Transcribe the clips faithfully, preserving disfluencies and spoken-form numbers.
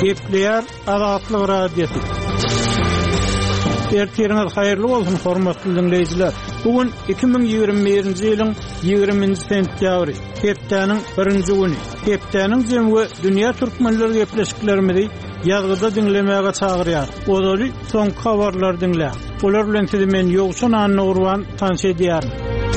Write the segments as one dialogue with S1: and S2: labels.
S1: Kepler Azatlyk radiosu. Ertiriniz hayırlı olsun hormatly dinleyijiler. Bugün iki bin ýigirme birinji ýylyň ýigirminji sentýabry, hepdeniň birinji güni. Hepdeniň jemgy dünýä türkmenleri gepleşiklerimizi ýazgyda dinlemäge çagyrýar. Olary soňky habarlar dinlä. Olar bilen sizi men ýogşan anny urwan tanış edýär.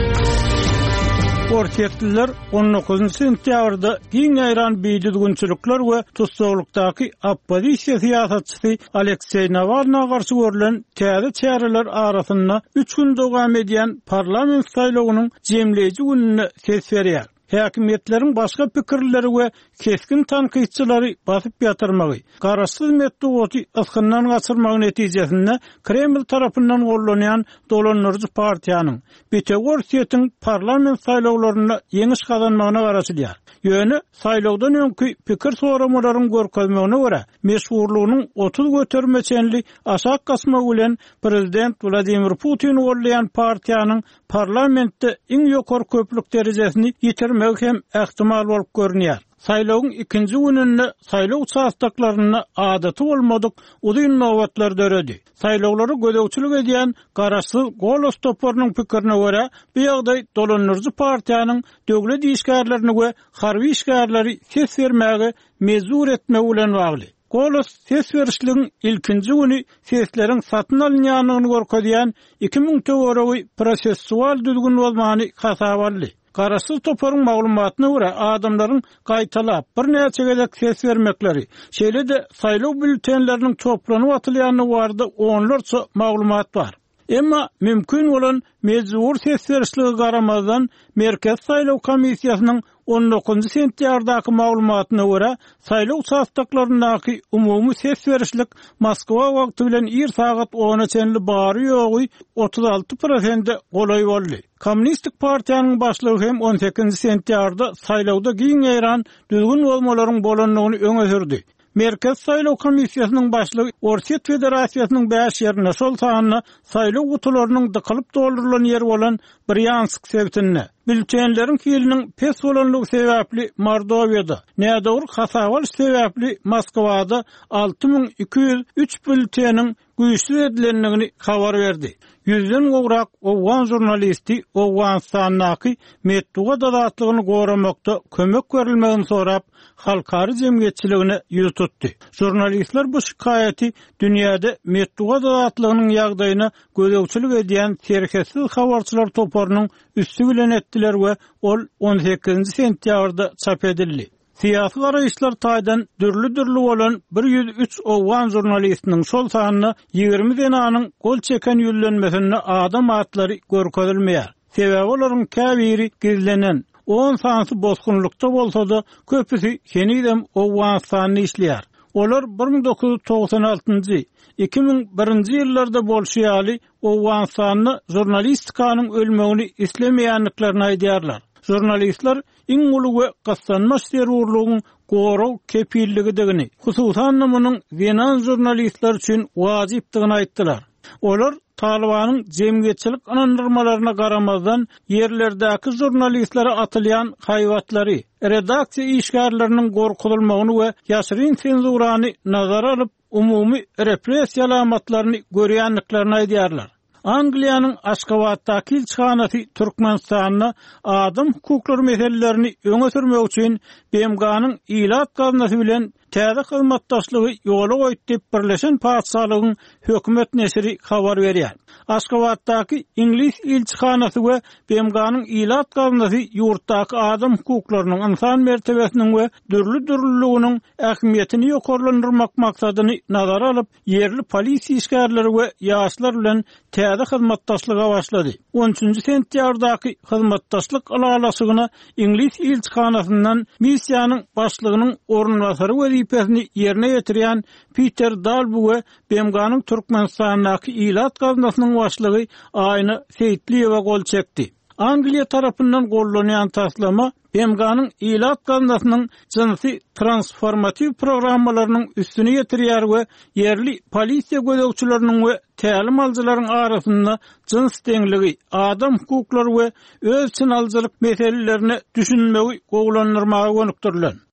S1: Ortiýetliler on dokuzunçy sentýabrda giň aýran beýdilgünçilikler we tutsaglykdaky oppozisiýa syýasatçysy Aleksey Navalnyga garşy görülen täze çäreler arasynda üç gün dowam edýän parlament saýlawynyň jemleýiji gününe ses berýär. Häkimetleriň başga pikirleri we keskin tanqidçilary basyp ýatyrmagy, garaşsyz metodi ıskyndan gaçyrmagy netijesinde Kreml tarapyndan gollanýan dolanýarjy partiýanyň Betegorsiýetiň parlament saýlawlaryna ýeňiş kazanmagyna garaşylýar. Ýöne saýlawdan öňki pikir soramalaryň görkezmegine görä, meşhurlygynyň otuz götermeçenli aşak gasma bilen prezident Vladimir Putin gollayan partiýanyň parlamentde iň ýokary köplük derejesini ýitirmek hem ähtimal bolup görünýär. Saýlawyň ikinji gününde saýlaw çaýdaklaryna adaty bolmadyk uzun nowatlar döredi. Saýlawlary gödäwçilik edýän garaşsyz Golos toporunyň pikirine görä, bu ýagdaý dolanýarjy partiýanyň döwlet işgärlerini we harby işgärleri ses bermäge mezur etmegi bilen bagly. Golos ses berişligiň ilkinji güni sesleriň satyn alınýanyny görkezýän iki ming töwerewi prosessual düzgün bolmany hasabally. Garaşsyz toporuň maglumatyna görä adamlaryň gaýtalap bir näçe gezek ses bermekleri, şeýle-de saýlaw bültenleriniň toplanyp atylýanyny barada onlarça maglumat bar. Emma mümkin bolan mezur ses berişligi garamazdan Merkez Saýlaw Komissiýasynyň on dokuzunçy sentýardaky maglumatyna görä saýlaw çaýdaklarynaky umumy ses berişlik Moskwa wagty bilen bir sagat ona çenli bary ýogy otuz alty prosent golay boldy. Kommunistik partiýanyň başlygy hem on sekizinçi sentýarda saýlawda giň aýran düzgün bolmalaryň bolanlygyny öňe sürdi. Merkez Saýlaw Komissiýasynyň başlygy Orsiýet Federasiýasynyň beş ýerine şol sanyna saýlaw gutularynyň dykylyp doldurulan ýer bolan Bryansk sebitine, bültenleriň kiliniň pes bolanlygy sebäpli Mordowiýada, nädawr hasabal sebäpli Moskwada alty ming iki ýüz üç bülteniň güýçli edilenligini habar berdi. Yüzden gowrak owan jurnalisti owan sannaky metduga dadatlygyny goramakda kömek berilmegini sorap halkary jemgyýetçiligine ýüz tutdy. Jurnalistler bu şikaýaty dünýäde metduga dadatlygynyň ýagdaýyna gödäwçilik edýän serketsiz habarçylar toporunyň üstü bilen etdiler we ol on sekizinçi sentýabrda çap edildi. Siyasi garaýşlar taýdan dürli-dürli bolan bir ýüz üç owan jurnalistiniň şol sanyna ýigirmi denanyň gol çeken ýüllenmesine adam atlary görkezilmeýär. Sebäbi olaryň käbiri gizlenen on sansy bozgunlukda bolsa-da köpüsi henidem owan sanyny işleýär. Olar bir ming dokuz ýüz togsan altynjy iki ming birinji ýyllarda bolşýaly owan sanyny jurnalistikanyň ölmegini islemeýänliklaryny aýdýarlar. Jurnalistler iň uly we gassanma serwerligiň goraw kepilligini, hususan namanyň wenan jurnalistler üçin wajypdygyny aýtdylar. Olar Talibanyň jemgyýetçilik anandyrmalaryna garamazdan ýerlerdäki jurnalistlere atylýan haýwatlary, redaksiýa işgärleriniň gorkutulmagyny we ýaşyryn senzurany nazara alyp umumy repressiýa alamatlaryny görýänliklaryny aýdýarlar. Angliýanyň Aşgabatdaky ilçihanasy Türkmenistanyna adam hukuklary meselelerini öňe sürmek üçin B M G'nyň ilat gaznasy bilen täze hyzmatdaşlygy ýola goýdy diýip Birleşen Paçalygyň hökümet nesiri habar berýär. Aşgabatdaky İnglis ilçihanasy we B M G'nyň ilat gaznasy ýurtdaky adam hukuklarynyň insan mertebesiniň we dürli-dürliliginiň ähmiýetini ýokarlandyrmak maksadyny nazara alyp ýerli polisiýa işgärleri we ýaşlar bilen täze hyzmatdaşlyga başlady. on üçünçi sentýardaky hyzmatdaşlyk alalasygyna İnglis ilçihanasyndan missiýanyň başlygynyň ornbasary wezipesini ýerine ýetirýän Peter Dalby we B M G'nyň Türkmenistandaky ilat gaznasynyň başlygy Aýna Seyitliýewa gol çekdi. Angliýa tarapyndan gollanýan taslama B M G'nyň ilat gaznasynyň jinsy transformativ programmalarynyň üstüne ýetirýär we ýerli polisiýa gödäwçileriniň we tälim aljylaryň arasynda jins deňligi, adam hukuklary we öz çynalçylyk meselelerini düşünmegi gowlandyrmagy gönükdirilen.